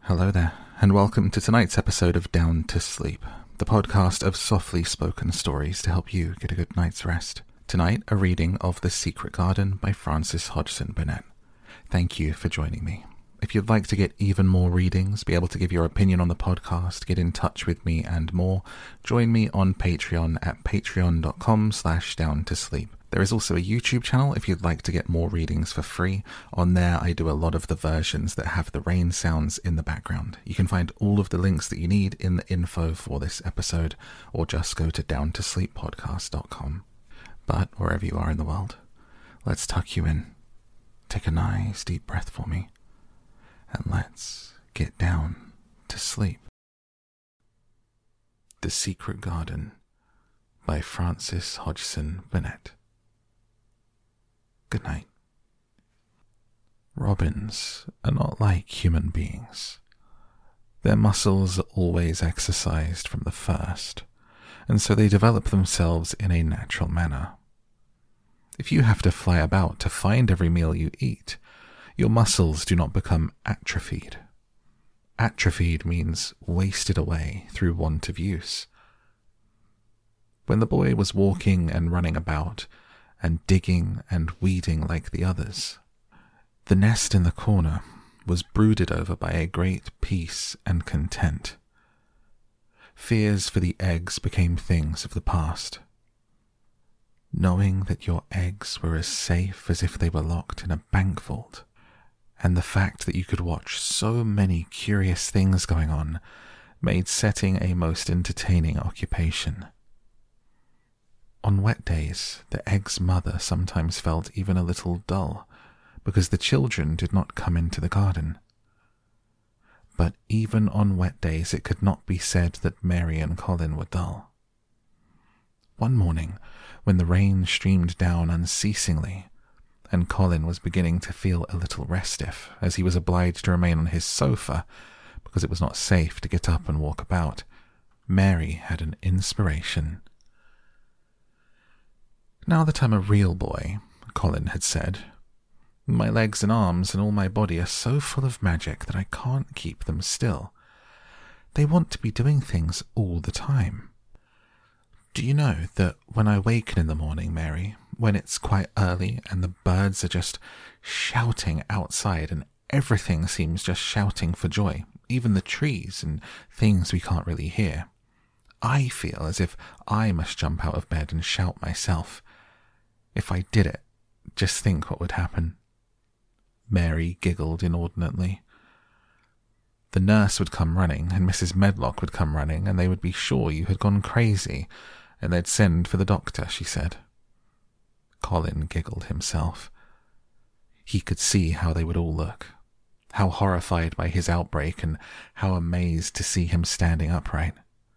Hello there, and welcome to tonight's episode of Down to Sleep, the podcast of softly spoken stories to help you get a good night's rest. Tonight, a reading of The Secret Garden by Frances Hodgson Burnett. Thank you for joining me. If you'd like to get even more readings, be able to give your opinion on the podcast, get in touch with me and more, join me on Patreon at patreon.com/downtosleep. There is also a YouTube channel if you'd like to get more readings for free. On there, I do a lot of the versions that have the rain sounds in the background. You can find all of the links that you need in the info for this episode, or just go to downtosleeppodcast.com. But wherever you are in the world, let's tuck you in. Take a nice deep breath for me, and let's get down to sleep. The Secret Garden by Frances Hodgson Burnett. Good night. Robins are not like human beings. Their muscles are always exercised from the first, and so they develop themselves in a natural manner. If you have to fly about to find every meal you eat, your muscles do not become atrophied. Atrophied means wasted away through want of use. When the boy was walking and running about, and digging and weeding like the others, the nest in the corner was brooded over by a great peace and content. Fears for the eggs became things of the past. Knowing that your eggs were as safe as if they were locked in a bank vault, and the fact that you could watch so many curious things going on, made setting a most entertaining occupation. On wet days, the egg's mother sometimes felt even a little dull, because the children did not come into the garden. But even on wet days it could not be said that Mary and Colin were dull. One morning, when the rain streamed down unceasingly, and Colin was beginning to feel a little restive, as he was obliged to remain on his sofa, because it was not safe to get up and walk about, Mary had an inspiration. "Now that I'm a real boy," Colin had said, "my legs and arms and all my body are so full of magic that I can't keep them still. They want to be doing things all the time. Do you know that when I waken in the morning, Mary, when it's quite early and the birds are just shouting outside and everything seems just shouting for joy, even the trees and things we can't really hear, I feel as if I must jump out of bed and shout myself. If I did it, just think what would happen." Mary giggled inordinately. "The nurse would come running, and Mrs. Medlock would come running, and they would be sure you had gone crazy, and they'd send for the doctor," she said. Colin giggled himself. He could see how they would all look, how horrified by his outbreak, and how amazed to see him standing upright.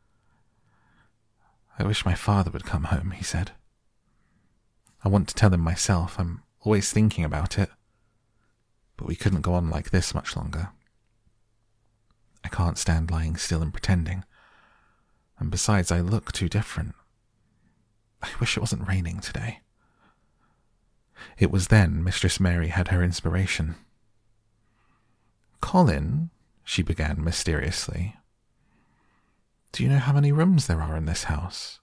"I wish my father would come home," he said. "I want to tell him myself. I'm always thinking about it. But we couldn't go on like this much longer. I can't stand lying still and pretending. And besides, I look too different. I wish it wasn't raining today." It was then Mistress Mary had her inspiration. "Colin," she began mysteriously, "do you know how many rooms there are in this house?"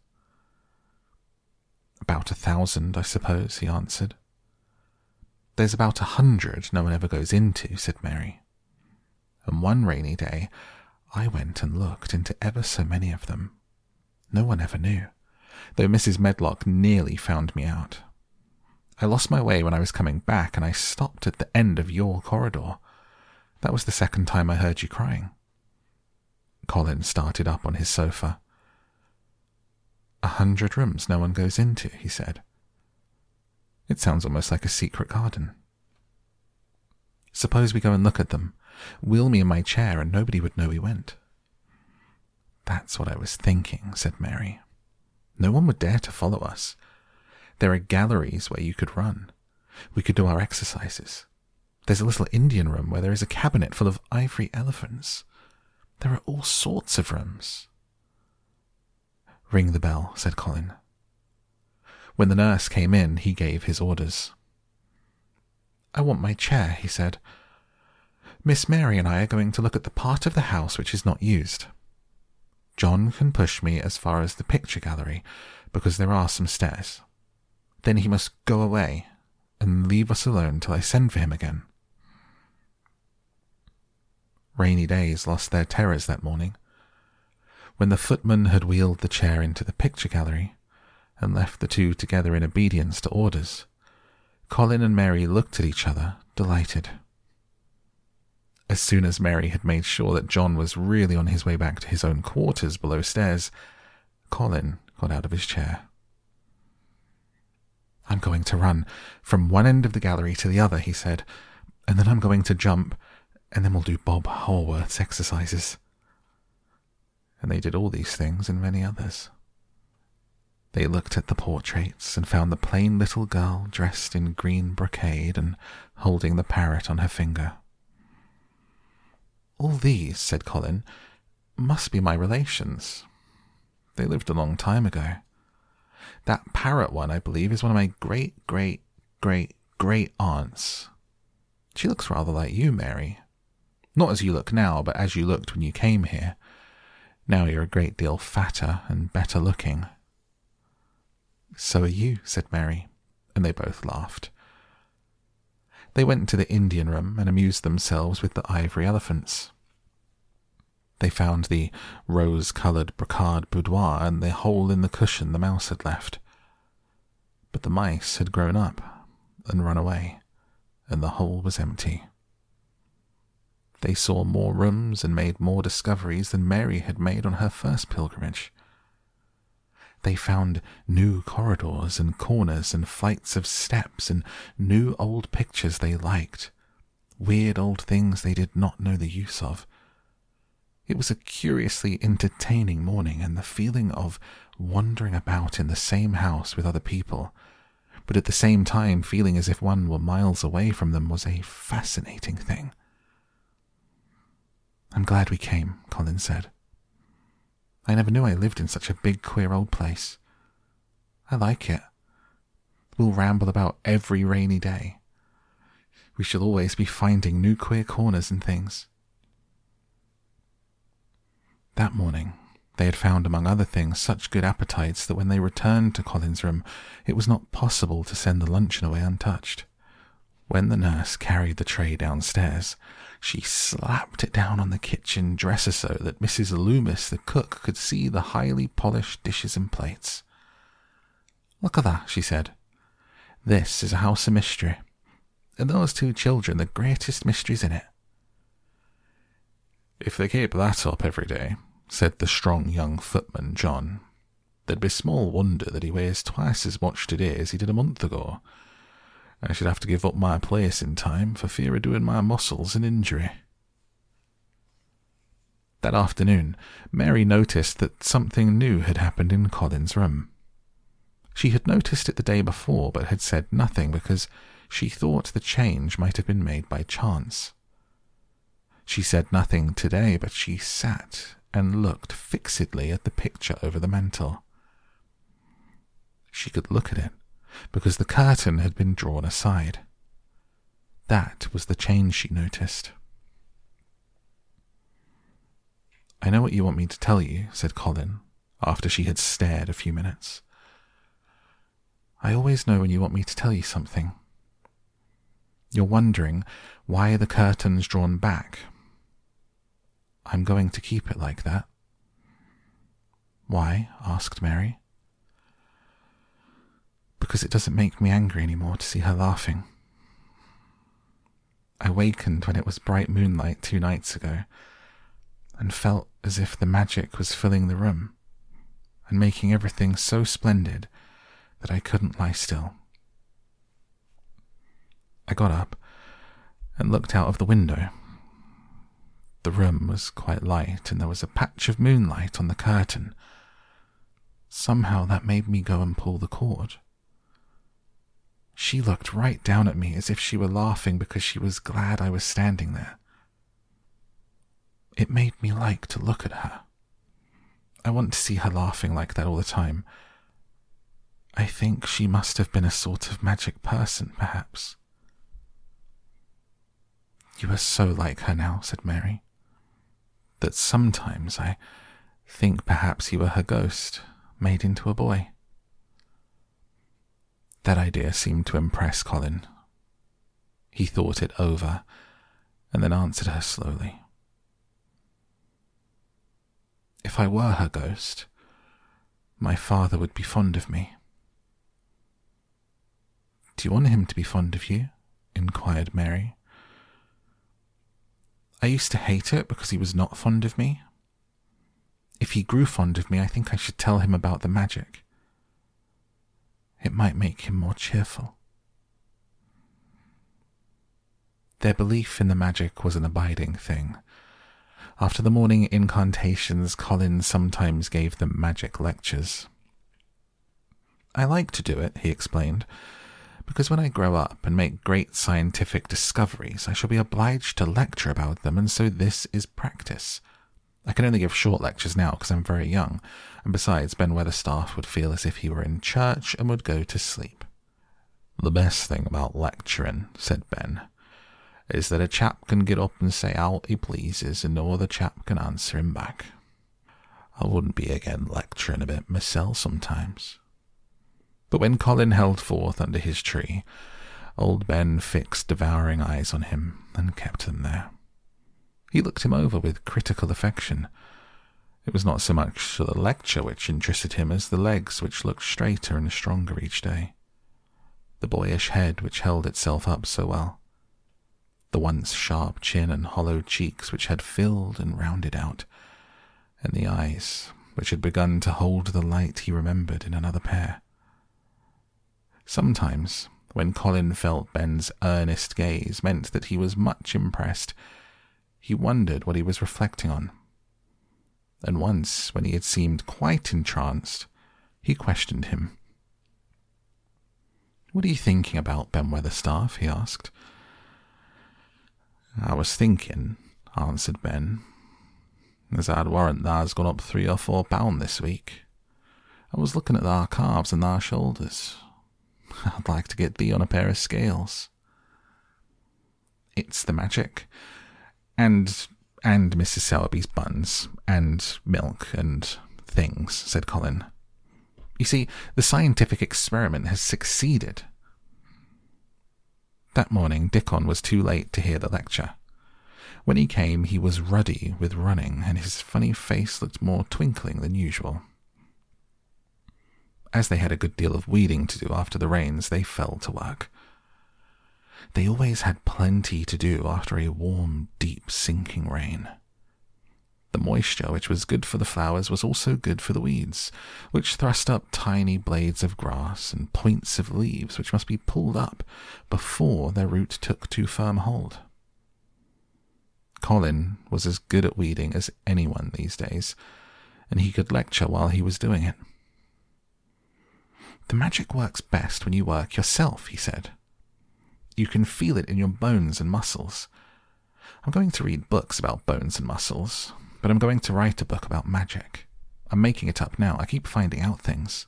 "About 1,000, I suppose," he answered. "There's about 100 no one ever goes into," said Mary. "And one rainy day I went and looked into ever so many of them. No one ever knew, though Mrs. Medlock nearly found me out. I lost my way when I was coming back, and I stopped at the end of your corridor. That was the second time I heard you crying." Colin started up on his sofa. 100 rooms no one goes into," he said. "It sounds almost like a secret garden." "Suppose we go and look at them. Wheel me in my chair and nobody would know we went." "That's what I was thinking," said Mary. "No one would dare to follow us. There are galleries where you could run. We could do our exercises. There's a little Indian room where there is a cabinet full of ivory elephants. There are all sorts of rooms." "Ring the bell," said Colin. When the nurse came in, he gave his orders. "I want my chair," he said. Miss Mary and I are going to look at the part of the house which is not used. John can push me as far as the picture gallery, because there are some stairs. Then he must go away and leave us alone till I send for him again." Rainy days lost their terrors that morning. When the footman had wheeled the chair into the picture gallery and left the two together in obedience to orders, Colin and Mary looked at each other, delighted. As soon as Mary had made sure that John was really on his way back to his own quarters below stairs, Colin got out of his chair. "I'm going to run from one end of the gallery to the other," he said, "and then I'm going to jump, and then we'll do Bob Haworth's exercises." And they did all these things and many others. They looked at the portraits and found the plain little girl dressed in green brocade and holding the parrot on her finger. "All these," said Colin, "must be my relations. They lived a long time ago. That parrot one, I believe, is one of my great-great-great-great-aunts. She looks rather like you, Mary. Not as you look now, but as you looked when you came here. Now you're a great deal fatter and better looking." "So are you," said Mary, and they both laughed. They went to the Indian room and amused themselves with the ivory elephants. They found the rose-coloured brocade boudoir and the hole in the cushion the mouse had left. But the mice had grown up and run away, and the hole was empty. They saw more rooms and made more discoveries than Mary had made on her first pilgrimage. They found new corridors and corners and flights of steps and new old pictures they liked, weird old things they did not know the use of. It was a curiously entertaining morning, and the feeling of wandering about in the same house with other people, but at the same time feeling as if one were miles away from them, was a fascinating thing. "I'm glad we came," Colin said. "I never knew I lived in such a big, queer old place. I like it. We'll ramble about every rainy day. We shall always be finding new queer corners and things." That morning they had found, among other things, such good appetites that when they returned to Colin's room it was not possible to send the luncheon away untouched. When the nurse carried the tray downstairs, she slapped it down on the kitchen dresser so that Mrs. Loomis, the cook, could see the highly polished dishes and plates. "Look at that," she said. "This is a house of mystery, and those two children the greatest mysteries in it." "If they keep that up every day," said the strong young footman, John, "there'd be small wonder that he weighs twice as much today as he did a month ago. I should have to give up my place in time for fear of doing my muscles an injury." That afternoon, Mary noticed that something new had happened in Colin's room. She had noticed it the day before, but had said nothing because she thought the change might have been made by chance. She said nothing today, but she sat and looked fixedly at the picture over the mantel. She could look at it because the curtain had been drawn aside. That was the change she noticed. "I know what you want me to tell you," said Colin, after she had stared a few minutes. "I always know when you want me to tell you something. You're wondering why the curtain's drawn back. I'm going to keep it like that." "Why?" asked Mary. "Because it doesn't make me angry anymore to see her laughing. I wakened when it was bright moonlight 2 nights ago, and felt as if the magic was filling the room, and making everything so splendid that I couldn't lie still. I got up and looked out of the window. The room was quite light, and there was a patch of moonlight on the curtain. Somehow that made me go and pull the cord. She looked right down at me as if she were laughing because she was glad I was standing there. It made me like to look at her. I want to see her laughing like that all the time. I think she must have been a sort of magic person, perhaps." You are so like her now, said Mary, that sometimes I think perhaps you were her ghost, made into a boy. That idea seemed to impress Colin. He thought it over, and then answered her slowly. If I were her ghost, my father would be fond of me. Do you want him to be fond of you? Inquired Mary. I used to hate it because he was not fond of me. If he grew fond of me, I think I should tell him about the magic. It might make him more cheerful. Their belief in the magic was an abiding thing. After the morning incantations, Colin sometimes gave them magic lectures. I like to do it, he explained, because when I grow up and make great scientific discoveries, I shall be obliged to lecture about them, and so this is practice. I can only give short lectures now because I'm very young, and besides, Ben Weatherstaff would feel as if he were in church and would go to sleep. The best thing about lecturing, said Ben, is that a chap can get up and say out he pleases and no other chap can answer him back. I wouldn't be again lecturing a bit myself sometimes. But when Colin held forth under his tree, old Ben fixed devouring eyes on him and kept them there. He looked him over with critical affection. It was not so much the lecture which interested him as the legs which looked straighter and stronger each day, the boyish head which held itself up so well, the once sharp chin and hollow cheeks which had filled and rounded out, and the eyes which had begun to hold the light he remembered in another pair. Sometimes, when Colin felt Ben's earnest gaze meant that he was much impressed, he wondered what he was reflecting on. And once, when he had seemed quite entranced, he questioned him. "What are you thinking about, Ben Weatherstaff?" he asked. "I was thinking," answered Ben, "as I'd warrant tha's gone up 3 or 4 pound this week. I was looking at thy calves and thy shoulders. I'd like to get thee on a pair of scales." "It's the magic, and Mrs. Sowerby's buns, and milk, and things," said Colin. "You see, the scientific experiment has succeeded." That morning Dickon was too late to hear the lecture. When he came, he was ruddy with running, and his funny face looked more twinkling than usual. As they had a good deal of weeding to do after the rains, they fell to work. They always had plenty to do after a warm, deep, sinking rain. The moisture which was good for the flowers was also good for the weeds, which thrust up tiny blades of grass and points of leaves which must be pulled up before their root took too firm hold. Colin was as good at weeding as anyone these days, and he could lecture while he was doing it. "The magic works best when you work yourself," he said. "You can feel it in your bones and muscles. I'm going to read books about bones and muscles, but I'm going to write a book about magic. I'm making it up now. I keep finding out things."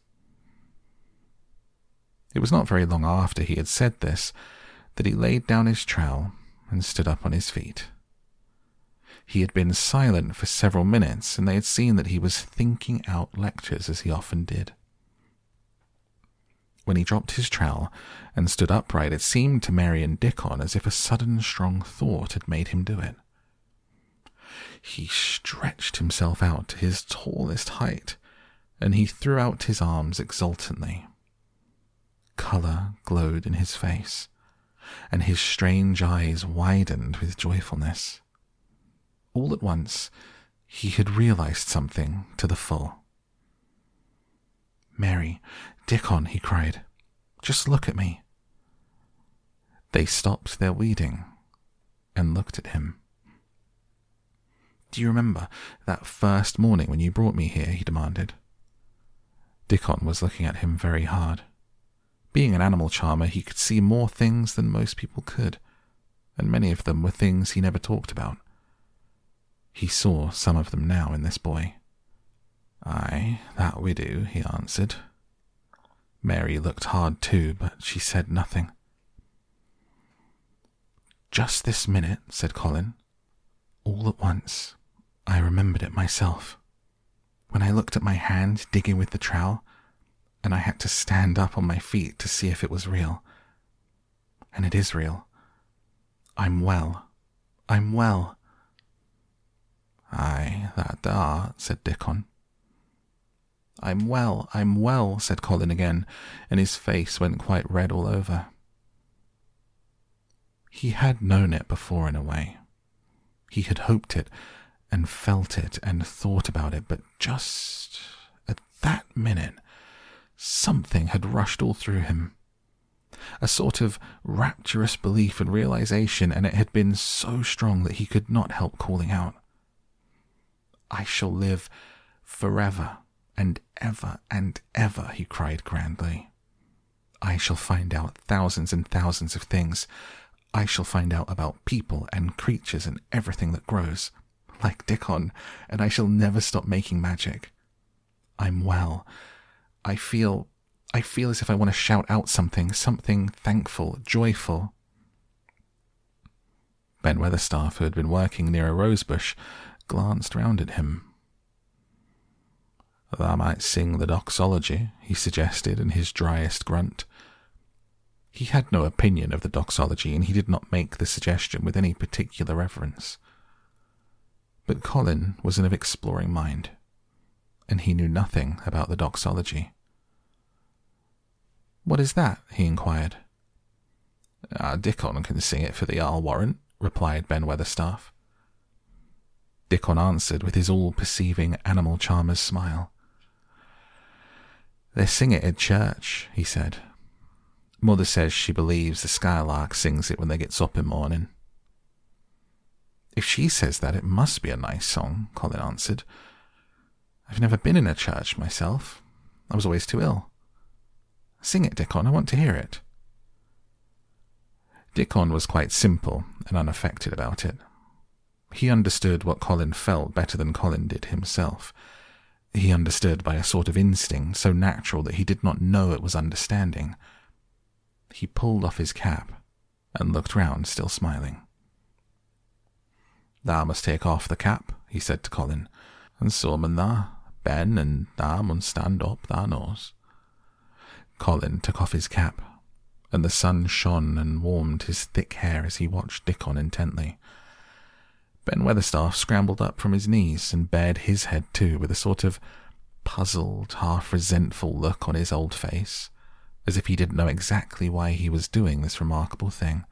It was not very long after he had said this that he laid down his trowel and stood up on his feet. He had been silent for several minutes, and they had seen that he was thinking out lectures as he often did. When he dropped his trowel and stood upright, it seemed to Mary and Dickon as if a sudden strong thought had made him do it. He stretched himself out to his tallest height, and he threw out his arms exultantly. Colour glowed in his face, and his strange eyes widened with joyfulness. All at once, he had realized something to the full. "Mary, Dickon," he cried, "just look at me." They stopped their weeding and looked at him. "Do you remember that first morning when you brought me here?" he demanded. Dickon was looking at him very hard. Being an animal charmer, he could see more things than most people could, and many of them were things he never talked about. He saw some of them now in this boy. "Aye, that we do," he answered. Mary looked hard too, but she said nothing. "Just this minute," said Colin. "All at once, I remembered it myself. When I looked at my hand digging with the trowel, and I had to stand up on my feet to see if it was real. And it is real. I'm well. I'm well." "Aye, that art," said Dickon. I'm well," said Colin again, and his face went quite red all over. He had known it before in a way. He had hoped it, and felt it, and thought about it, but just at that minute, something had rushed all through him. A sort of rapturous belief and realization, and it had been so strong that he could not help calling out, "I shall live forever and ever," he cried grandly. "I shall find out thousands and thousands of things. I shall find out about people and creatures and everything that grows, like Dickon, and I shall never stop making magic. I'm well. I feel as if I want to shout out something thankful, joyful." Ben Weatherstaff, who had been working near a rosebush, glanced round at him. "Thou might sing the doxology," he suggested in his driest grunt. He had no opinion of the doxology, and he did not make the suggestion with any particular reverence. But Colin was of exploring mind, and he knew nothing about the doxology. "What is that?" he inquired. "Dickon can sing it for the Jarl warrant," replied Ben Weatherstaff. Dickon answered with his all-perceiving animal charmer's smile. "They sing it at church," he said. "Mother says she believes the skylark sings it when they gets up in morning." "If she says that, it must be a nice song," Colin answered. "I've never been in a church myself. I was always too ill. Sing it, Dickon, I want to hear it." Dickon was quite simple and unaffected about it. He understood what Colin felt better than Colin did himself. He understood by a sort of instinct so natural that he did not know it was understanding. He pulled off his cap and looked round, still smiling. "Thou must take off the cap," he said to Colin, "and so mun thou, Ben, and thou mun stand up, thou knows." Colin took off his cap, and the sun shone and warmed his thick hair as he watched Dickon intently. Ben Weatherstaff scrambled up from his knees and bared his head too, with a sort of puzzled, half-resentful look on his old face, as if he didn't know exactly why he was doing this remarkable thing.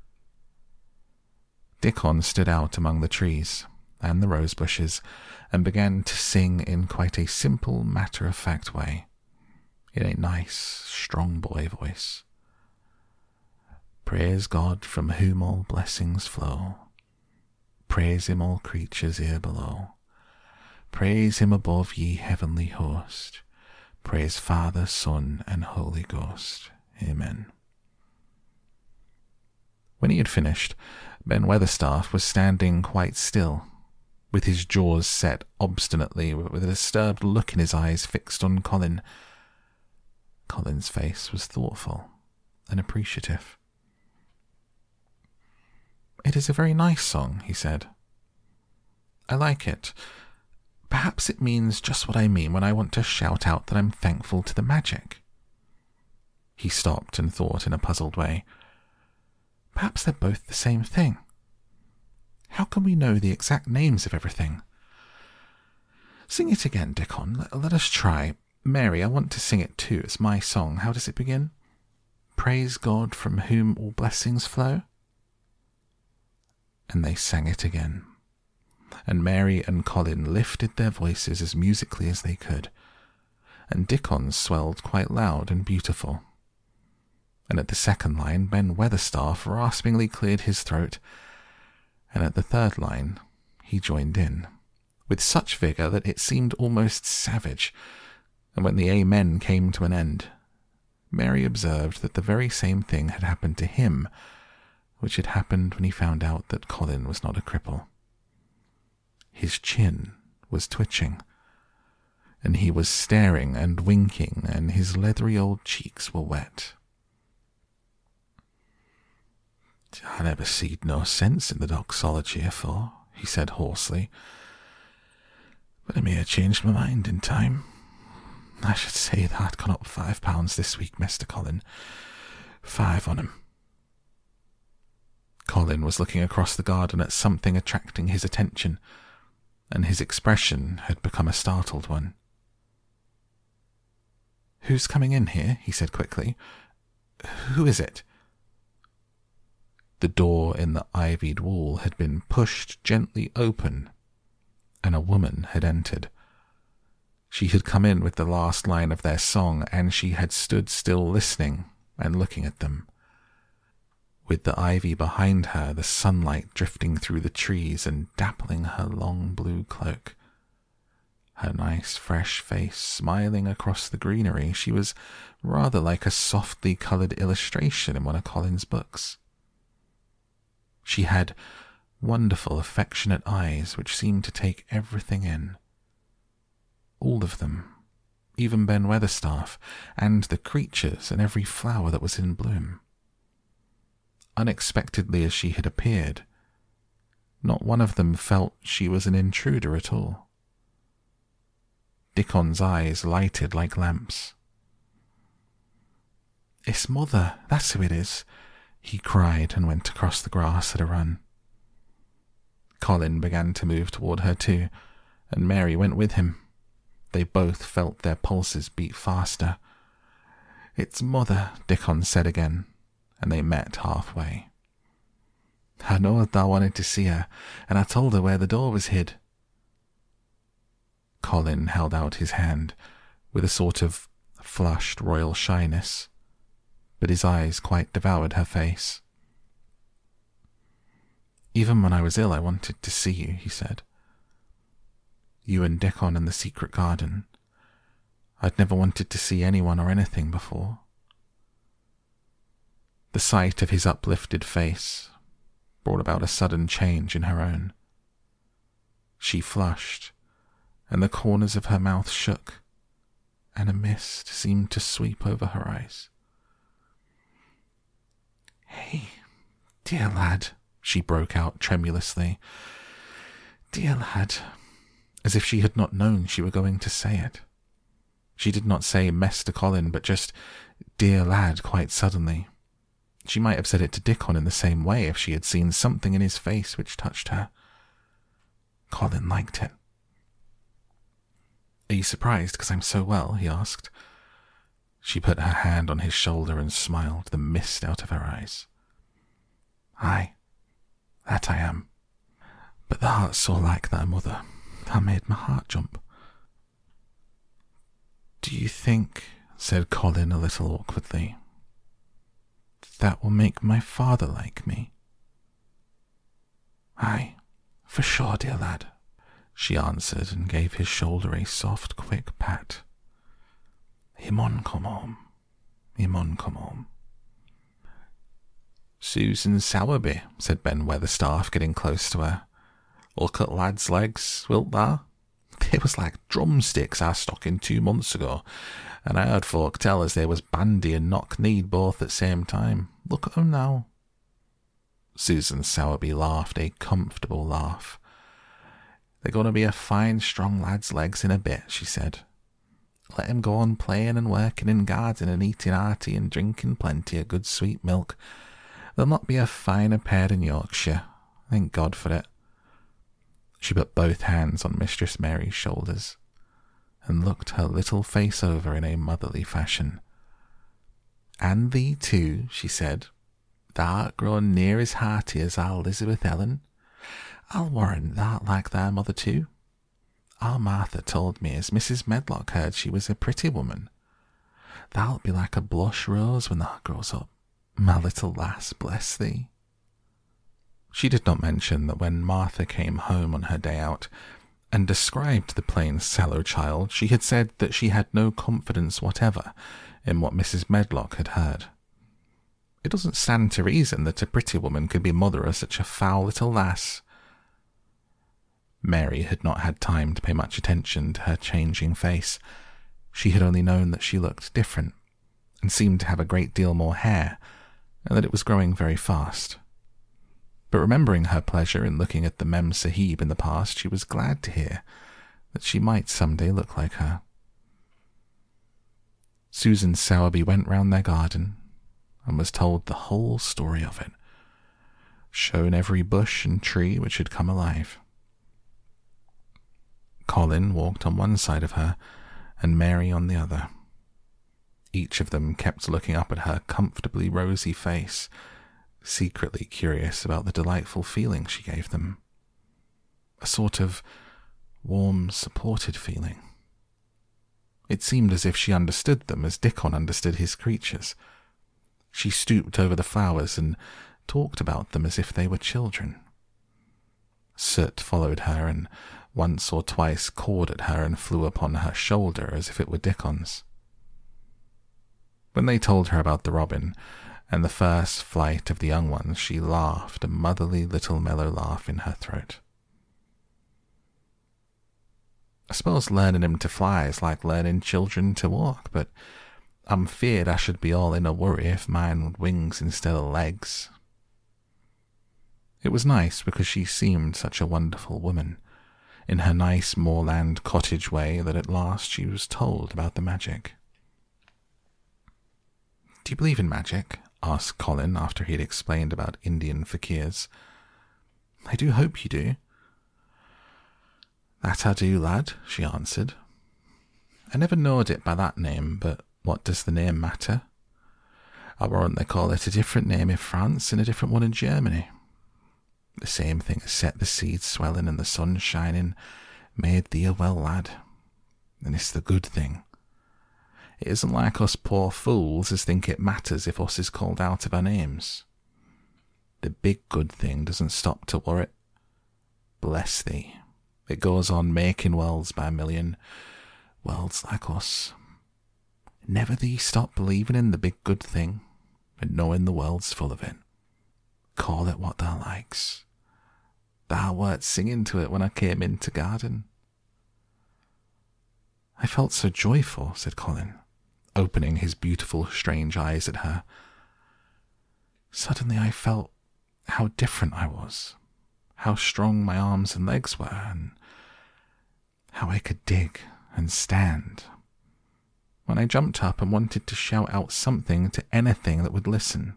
Dickon stood out among the trees and the rose bushes and began to sing in quite a simple, matter-of-fact way, in a nice, strong boy voice. "Praise God from whom all blessings flow. Praise him all creatures here below. Praise him above ye heavenly host. Praise Father, Son, and Holy Ghost. Amen." When he had finished, Ben Weatherstaff was standing quite still, with his jaws set obstinately, with a disturbed look in his eyes fixed on Colin. Colin's face was thoughtful and appreciative. "It is a very nice song," he said. "I like it. Perhaps it means just what I mean when I want to shout out that I'm thankful to the magic." He stopped and thought in a puzzled way. Perhaps they're both the same thing. How can we know the exact names of everything? Sing it again, Dickon. Let us try. Mary, I want to sing it too. It's my song. How does it begin? Praise God from whom all blessings flow. And they sang it again. And Mary and Colin lifted their voices as musically as they could, and Dickon's swelled quite loud and beautiful. And at the second line, Ben Weatherstaff raspingly cleared his throat, and at the third line, he joined in, with such vigour that it seemed almost savage, and when the Amen came to an end, Mary observed that the very same thing had happened to him, which had happened when he found out that Colin was not a cripple. His chin was twitching, and he was staring and winking, and his leathery old cheeks were wet. I never seed no sense in the doxology afore, he said hoarsely. But I may have changed my mind in time. I should say that I'd gone up £5 this week, Mr. Colin. 5 on 'em. Colin was looking across the garden at something attracting his attention, and his expression had become a startled one. Who's coming in here? He said quickly. Who is it? The door in the ivied wall had been pushed gently open, and a woman had entered. She had come in with the last line of their song, and she had stood still listening and looking at them. With the ivy behind her, the sunlight drifting through the trees and dappling her long blue cloak. Her nice fresh face smiling across the greenery, she was rather like a softly coloured illustration in one of Colin's books. She had wonderful, affectionate eyes which seemed to take everything in. All of them, even Ben Weatherstaff, and the creatures and every flower that was in bloom. Unexpectedly as she had appeared, not one of them felt she was an intruder at all. Dickon's eyes lighted like lamps. "It's Mother, that's who it is," he cried and went across the grass at a run. Colin began to move toward her too, and Mary went with him. They both felt their pulses beat faster. "It's Mother," Dickon said again, and they met halfway. "I knowed I wanted to see her, and I told her where the door was hid." Colin held out his hand with a sort of flushed royal shyness, but his eyes quite devoured her face. "Even when I was ill I wanted to see you," he said. "You and Dickon in the secret garden. I'd never wanted to see anyone or anything before." The sight of his uplifted face brought about a sudden change in her own. She flushed, and the corners of her mouth shook, and a mist seemed to sweep over her eyes. "Hey, dear lad," she broke out tremulously. "Dear lad," as if she had not known she were going to say it. She did not say Mester Colin, but just "dear lad" quite suddenly. She might have said it to Dickon in the same way if she had seen something in his face which touched her. Colin liked it. "Are you surprised because I'm so well?" he asked. She put her hand on his shoulder and smiled, the mist out of her eyes. "Aye, that I am. But the heart's so like that, Mother, that made my heart jump." "Do you think," said Colin a little awkwardly, "that will make my father like me?" "Aye, for sure, dear lad," she answered and gave his shoulder a soft, quick pat. "He mun come home. He mun come home." "Susan Sowerby," said Ben Weatherstaff, getting close to her. "Look at lad's legs, wilt thou? They was like drumsticks I stuck in 2 months ago, and I heard folk tell us they was bandy and knock-kneed both at same time. Look at 'em now." Susan Sowerby laughed a comfortable laugh. "They're going to be a fine, strong lad's legs in a bit," she said. "Let him go on playing and working in garden and eating hearty and drinking plenty of good sweet milk. There'll not be a finer pair in Yorkshire. Thank God for it." She put both hands on Mistress Mary's shoulders and looked her little face over in a motherly fashion. "And thee too," she said. "Thou'rt grown near as hearty as our Elizabeth Ellen. I'll warrant thou'rt like thy mother too. Our Martha told me as Mrs. Medlock heard she was a pretty woman. Thou'lt be like a blush rose when thou grows up, my little lass, bless thee." She did not mention that when Martha came home on her day out and described the plain sallow child, she had said that she had no confidence whatever in what Mrs. Medlock had heard. It doesn't stand to reason that a pretty woman could be mother of such a foul little lass. Mary had not had time to pay much attention to her changing face. She had only known that she looked different, and seemed to have a great deal more hair, and that it was growing very fast. But remembering her pleasure in looking at the Mem Sahib in the past, she was glad to hear that she might someday look like her. Susan Sowerby went round their garden and was told the whole story of it, shown every bush and tree which had come alive. Colin walked on one side of her and Mary on the other. Each of them kept looking up at her comfortably rosy face, secretly curious about the delightful feeling she gave them. A sort of warm, supported feeling. It seemed as if she understood them as Dickon understood his creatures. She stooped over the flowers and talked about them as if they were children. Soot followed her and once or twice cawed at her and flew upon her shoulder as if it were Dickon's. When they told her about the robin and the first flight of the young ones, she laughed, a motherly little mellow laugh in her throat. I suppose learning him to fly is like learning children to walk, but I'm feared I should be all in a worry if mine had wings instead of legs. It was nice because she seemed such a wonderful woman, in her nice moorland cottage way, that at last she was told about the magic. "Do you believe in magic?" asked Colin after he had explained about Indian fakirs. "I do hope you do." "That I do, lad," she answered. "I never knowed it by that name, but what does the name matter? I warrant they call it a different name in France and a different one in Germany. The same thing has set the seeds swelling and the sun shining, made thee a well, lad. And it's the good thing. It isn't like us poor fools as think it matters if us is called out of our names. The big good thing doesn't stop to worrit. Bless thee. It goes on making worlds by a million, worlds like us. Never thee stop believing in the big good thing and knowing the world's full of it. Call it what thou likes. Thou wert singing to it when I came into garden." "I felt so joyful," said Colin, opening his beautiful, strange eyes at her. "Suddenly I felt how different I was, how strong my arms and legs were, and how I could dig and stand. When I jumped up and wanted to shout out something to anything that would listen.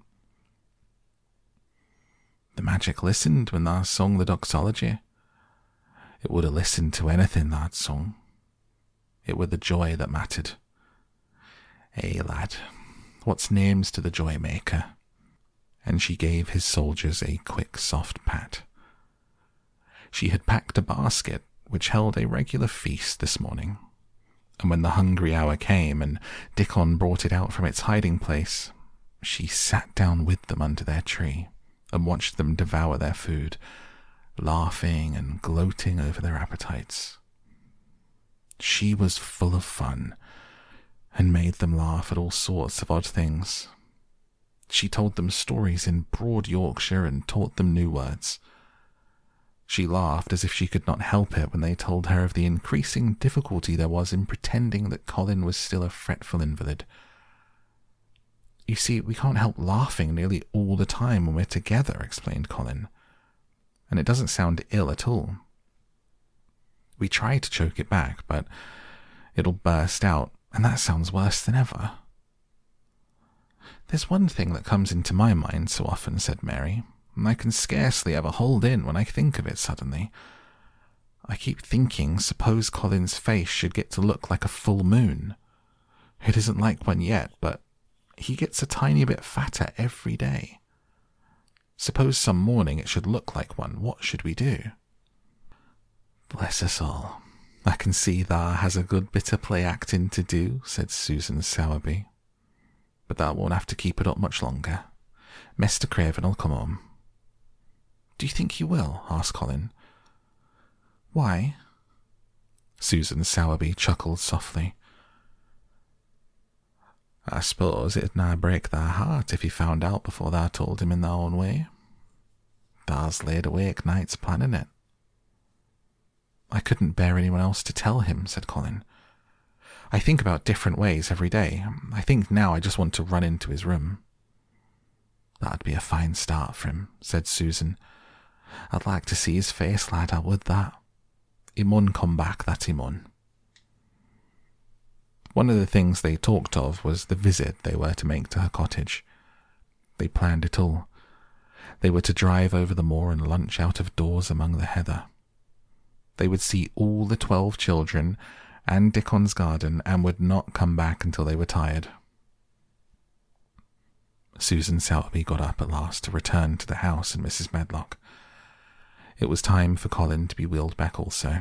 The magic listened when thou sung the doxology. It would have listened to anything thou'd sung. It were the joy that mattered. Eh, lad, what's names to the joy maker?" And she gave his soldiers a quick, soft pat. She had packed a basket which held a regular feast this morning, and when the hungry hour came and Dickon brought it out from its hiding place, she sat down with them under their tree and watched them devour their food, laughing and gloating over their appetites. She was full of fun and made them laugh at all sorts of odd things. She told them stories in broad Yorkshire and taught them new words. She laughed as if she could not help it when they told her of the increasing difficulty there was in pretending that Colin was still a fretful invalid. "You see, we can't help laughing nearly all the time when we're together," explained Colin. "And it doesn't sound ill at all. We try to choke it back, but it'll burst out, and that sounds worse than ever." "There's one thing that comes into my mind so often," said Mary, "and I can scarcely ever hold in when I think of it suddenly. I keep thinking, suppose Colin's face should get to look like a full moon. It isn't like one yet, but he gets a tiny bit fatter every day. Suppose some morning it should look like one, what should we do?" "Bless us all, I can see thou has a good bit of play acting to do," said Susan Sowerby. "But thou won't have to keep it up much longer. Mr. Craven'll come home." "Do you think he will?" asked Colin. "Why?" Susan Sowerby chuckled softly. "I suppose it'd nigh break thy heart if he found out before thou told him in thy own way. Thou's laid awake nights planning it." "I couldn't bear anyone else to tell him," said Colin. "I think about different ways every day. I think now I just want to run into his room." "That'd be a fine start for him," said Susan. I'd like to see his face, lad, I would that. He mun come back, that he mun. One of the things they talked of was the visit they were to make to her cottage. They planned it all. They were to drive over the moor and lunch out of doors among the heather. They would see all the 12 children and Dickon's garden and would not come back until they were tired. Susan Sowerby got up at last to return to the house and Mrs. Medlock. It was time for Colin to be wheeled back also.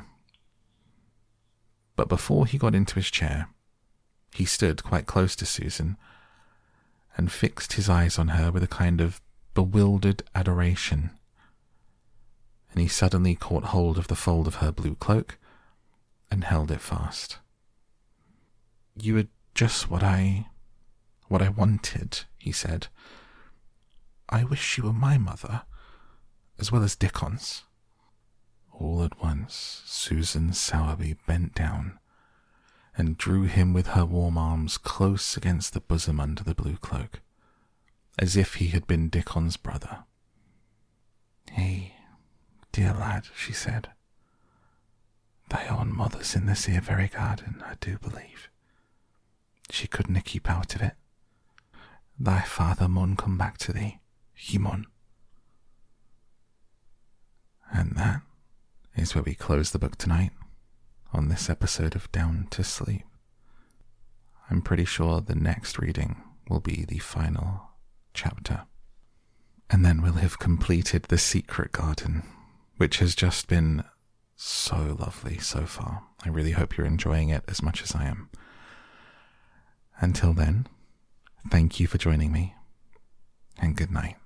But before he got into his chair, he stood quite close to Susan and fixed his eyes on her with a kind of bewildered adoration. And he suddenly caught hold of the fold of her blue cloak and held it fast. "You are just what I wanted," he said. "I wish you were my mother, as well as Dickon's." All at once, Susan Sowerby bent down and drew him with her warm arms close against the bosom under the blue cloak, as if he had been Dickon's brother. "Hey, dear lad," she said, "thy own mother's in this here very garden, I do believe. She couldna keep out of it. Thy father mun come back to thee, he mun." And that is where we close the book tonight on this episode of Down to Sleep. I'm pretty sure the next reading will be the final chapter. And then we'll have completed The Secret Garden, which has just been so lovely so far. I really hope you're enjoying it as much as I am. Until then, thank you for joining me, and good night.